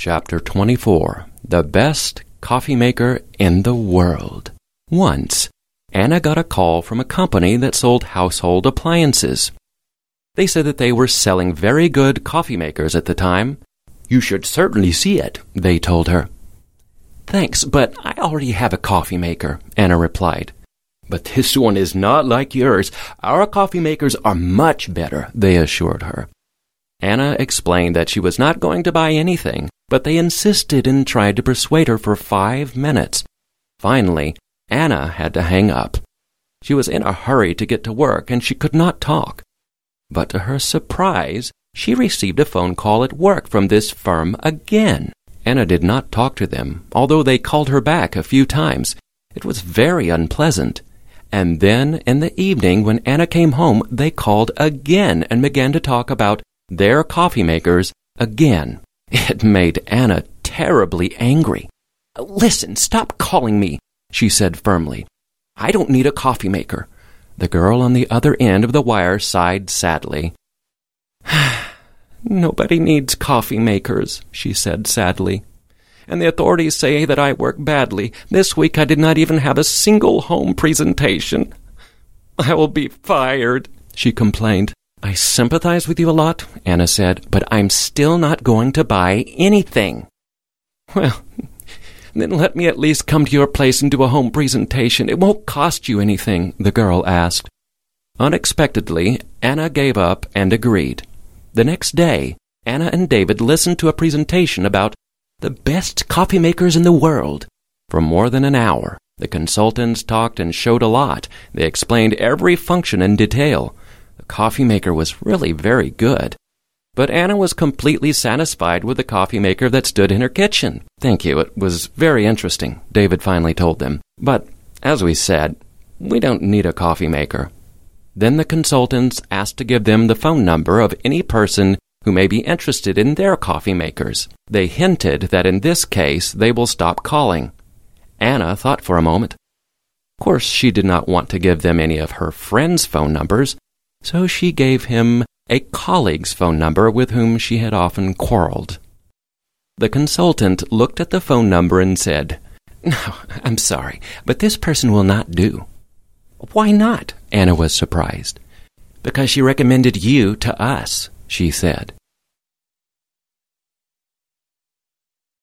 Chapter 24. The Best Coffee Maker in the World. Once, Anna got a call from a company that sold household appliances. They said that they were selling very good coffee makers at the time. "You should certainly see it," they told her. "Thanks, but I already have a coffee maker," Anna replied. "But this one is not like yours. Our coffee makers are much better," they assured her. Anna explained that she was not going to buy anything, but they insisted and tried to persuade her for 5 minutes. Finally, Anna had to hang up. She was in a hurry to get to work, and she could not talk. But to her surprise, she received a phone call at work from this firm again. Anna did not talk to them, although they called her back a few times. It was very unpleasant. And then, in the evening, when Anna came home, they called again and began to talk about their coffee makers again. It made Anna terribly angry. "Listen, stop calling me," she said firmly. "I don't need a coffee maker." The girl on the other end of the wire sighed sadly. "Nobody needs coffee makers," she said sadly. "And the authorities say that I work badly. This week I did not even have a single home presentation. I will be fired," she complained. "I sympathize with you a lot," Anna said, "but I'm still not going to buy anything." "Well, then let me at least come to your place and do a home presentation. It won't cost you anything," the girl asked. Unexpectedly, Anna gave up and agreed. The next day, Anna and David listened to a presentation about the best coffee makers in the world. For more than an hour, the consultants talked and showed a lot. They explained every function in detail. The coffee maker was really very good. But Anna was completely satisfied with the coffee maker that stood in her kitchen. "Thank you, it was very interesting," David finally told them. "But, as we said, we don't need a coffee maker." Then the consultants asked to give them the phone number of any person who may be interested in their coffee makers. They hinted that in this case they will stop calling. Anna thought for a moment. Of course, she did not want to give them any of her friends' phone numbers, so she gave him a colleague's phone number with whom she had often quarreled. The consultant looked at the phone number and said, "No, I'm sorry, but this person will not do." "Why not?" Anna was surprised. "Because she recommended you to us," she said.